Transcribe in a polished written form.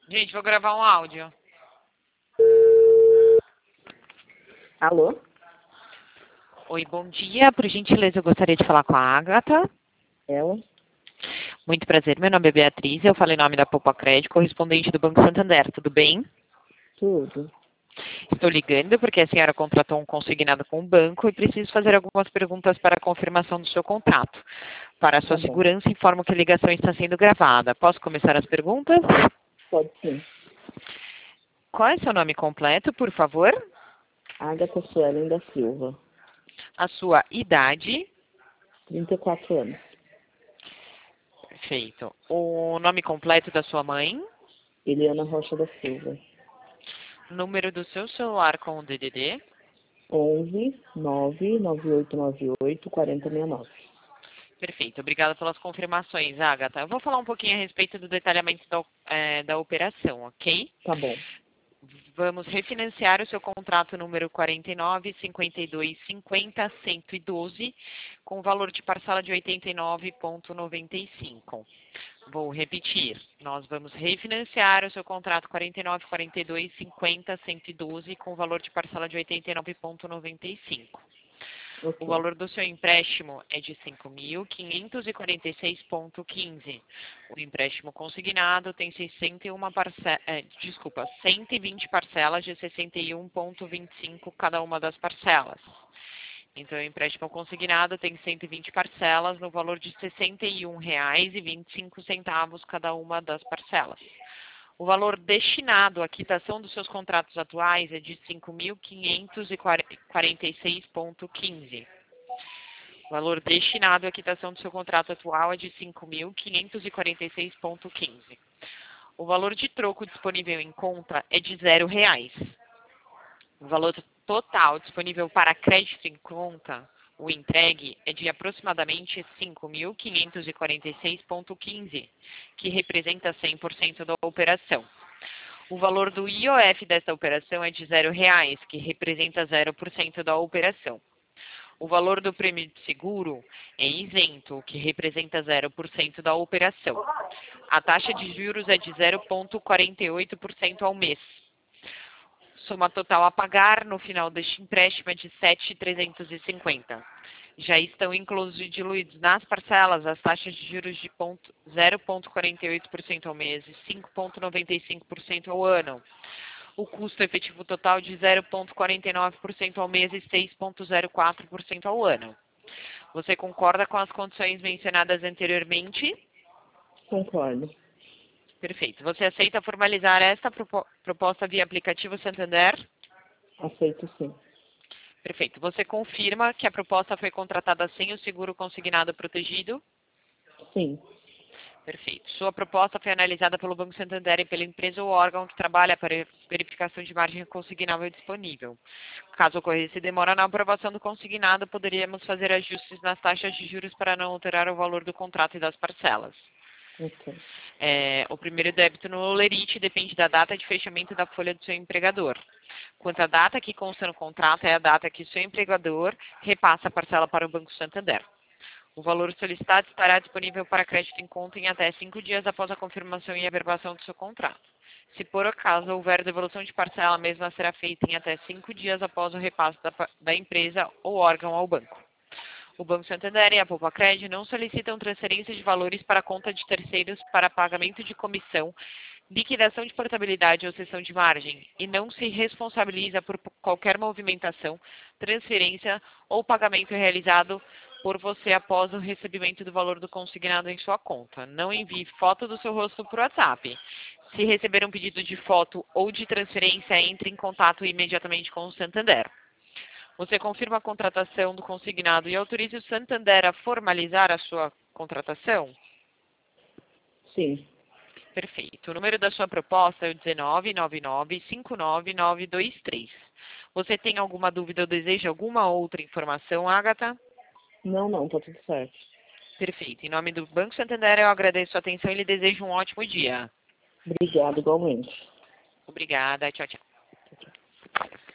Gente, vou gravar um áudio. Alô? Oi, bom dia. Por gentileza, eu gostaria de falar com a Agatha. Ela? Muito prazer, meu nome é Beatriz. Eu falo em nome da Poupa Crédito, correspondente do Banco Santander. Tudo bem? Tudo. Estou ligando porque a senhora contratou um consignado com o banco e preciso fazer algumas perguntas para a confirmação do seu contrato. Para a sua Tá bom. segurança, informo que a ligação está sendo gravada. Posso começar as perguntas? Pode sim. Qual é seu nome completo, por favor? Agatha Suelen da Silva. A sua idade? 34 anos. Perfeito. O nome completo da sua mãe? Eliana Rocha da Silva. Número do seu celular com o DDD? 11 99898 4069. Perfeito. Obrigada pelas confirmações, Agatha. Eu vou falar um pouquinho a respeito do detalhamento da operação, ok? Tá bom. Vamos refinanciar o seu contrato número 49.52.50.112 com valor de parcela de 89,95. Vou repetir. Nós vamos refinanciar o seu contrato 49.42.50.112 com valor de parcela de 89,95. O Ok. valor do seu empréstimo é de 5.546,15. O empréstimo consignado tem 120 parcelas de 61,25 cada uma das parcelas. Então, o empréstimo consignado tem 120 parcelas no valor de R$ 61,25 cada uma das parcelas. O valor destinado à quitação dos seus contratos atuais é de 5.546,15. O valor destinado à quitação do seu contrato atual é de 5.546,15. O valor de troco disponível em conta é de R$ 0. O valor total disponível para crédito em conta, o entregue, é de aproximadamente 5.546,15, que representa 100% da operação. O valor do IOF desta operação é de R$ 0, que representa 0% da operação. O valor do prêmio de seguro é isento, o que representa 0% da operação. A taxa de juros é de 0,48% ao mês. Soma total a pagar no final deste empréstimo é de 7.350. Já estão inclusos e diluídos nas parcelas as taxas de juros de 0,48% ao mês e 5,95% ao ano. O custo efetivo total de 0,49% ao mês e 6,04% ao ano. Você concorda com as condições mencionadas anteriormente? Concordo. Perfeito. Você aceita formalizar esta proposta via aplicativo Santander? Aceito sim. Perfeito. Você confirma que a proposta foi contratada sem o seguro consignado protegido? Sim. Perfeito. Sua proposta foi analisada pelo Banco Santander e pela empresa ou órgão que trabalha para verificação de margem consignável disponível. Caso ocorresse demora na aprovação do consignado, poderíamos fazer ajustes nas taxas de juros para não alterar o valor do contrato e das parcelas. Ok. O primeiro débito no lerite depende da data de fechamento da folha do seu empregador. Quanto à data que consta no contrato, é a data que o seu empregador repassa a parcela para o Banco Santander. O valor solicitado estará disponível para crédito em conta em até 5 dias após a confirmação e averbação do seu contrato. Se por acaso houver devolução de parcela, a mesma será feita em até 5 dias após o repasse da empresa ou órgão ao banco. O Banco Santander e a Poupa Crédito não solicitam transferência de valores para a conta de terceiros para pagamento de comissão, liquidação de portabilidade ou cessão de margem e não se responsabiliza por qualquer movimentação, transferência ou pagamento realizado por você após o recebimento do valor do consignado em sua conta. Não envie foto do seu rosto por WhatsApp. Se receber um pedido de foto ou de transferência, entre em contato imediatamente com o Santander. Você confirma a contratação do consignado e autoriza o Santander a formalizar a sua contratação? Sim. Perfeito. O número da sua proposta é o 1999-59923. Você tem alguma dúvida ou deseja alguma outra informação, Agatha? Não, tá tudo certo. Perfeito. Em nome do Banco Santander, eu agradeço a atenção e lhe desejo um ótimo dia. Obrigada, igualmente. Obrigada. Tchau, tchau.